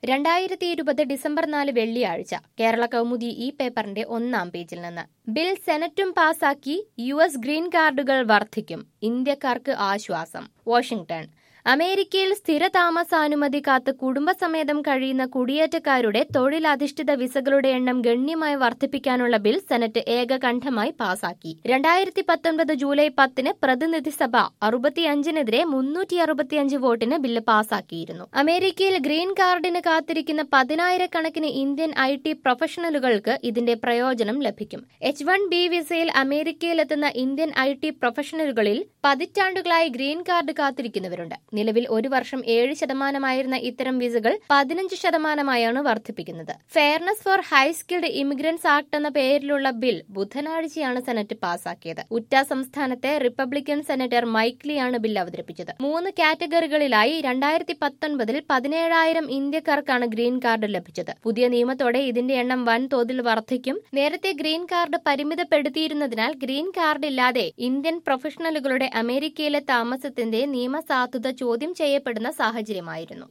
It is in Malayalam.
2020 ഡിസംബർ 4 വെള്ളിയാഴ്ച കേരള കൗമുദി ഈ പേപ്പറിന്റെ 1-ാം പേജിൽ നിന്ന് ബിൽ സെനറ്റും പാസാക്കി US ഗ്രീൻ കാർഡുകൾ വർദ്ധിക്കും ഇന്ത്യക്കാർക്ക് ആശ്വാസം വാഷിംഗ്ടൺ അമേരിക്കയിൽ സ്ഥിരതാമസാനുമതി കാത്ത് കുടുംബസമേതം കഴിയുന്ന കുടിയേറ്റക്കാരുടെ തൊഴിലധിഷ്ഠിത വിസകളുടെ എണ്ണം ഗണ്യമായി വർദ്ധിപ്പിക്കാനുള്ള ബിൽ സെനറ്റ് ഏകകണ്ഠമായി പാസാക്കി 2019 ജൂലൈ 10 പ്രതിനിധി സഭ 65-നെതിരെ 365 വോട്ടിന് ബില്ല് പാസാക്കിയിരുന്നു. അമേരിക്കയിൽ ഗ്രീൻ കാർഡിന് കാത്തിരിക്കുന്ന 10,000-കണക്കിന് ഇന്ത്യൻ IT പ്രൊഫഷണലുകൾക്ക് ഇതിന്റെ പ്രയോജനം ലഭിക്കും. H-1B വിസയിൽ അമേരിക്കയിലെത്തുന്ന ഇന്ത്യൻ IT പ്രൊഫഷണലുകളിൽ പതിറ്റാണ്ടുകളായി ഗ്രീൻ കാർഡ് കാത്തിരിക്കുന്നവരുണ്ട്. നിലവിൽ 1 വർഷം 7% ഇത്തരം വിസകൾ 15% വർദ്ധിപ്പിക്കുന്നത്. Fairness for high skilled immigrants act എന്ന പേരിലുള്ള ബിൽ ബുധനാഴ്ചയാണ് സെനറ്റ് പാസാക്കിയത്. ഉറ്റ സംസ്ഥാനത്തെ റിപ്പബ്ലിക്കൻ സെനറ്റർ മൈക്ക് ലീയാണ് ബിൽ അവതരിപ്പിച്ചത്. 3 കാറ്റഗറികളിലായി 2019 17,000 ഇന്ത്യക്കാർക്കാണ് ഗ്രീൻ കാർഡ് ലഭിച്ചത്. പുതിയ നിയമത്തോടെ ഇതിന്റെ എണ്ണം വൻതോതിൽ വർദ്ധിക്കും. നേരത്തെ ഗ്രീൻ കാർഡ് പരിമിതപ്പെടുത്തിയിരുന്നതിനാൽ ഗ്രീൻ കാർഡ് ഇല്ലാതെ ഇന്ത്യൻ പ്രൊഫഷണലുകളുടെ അമേരിക്കയിലെ താമസത്തിന്റെ നിയമസാധുത ചോദ്യം ചെയ്യപ്പെടുന്ന സാഹചര്യമായിരുന്നു.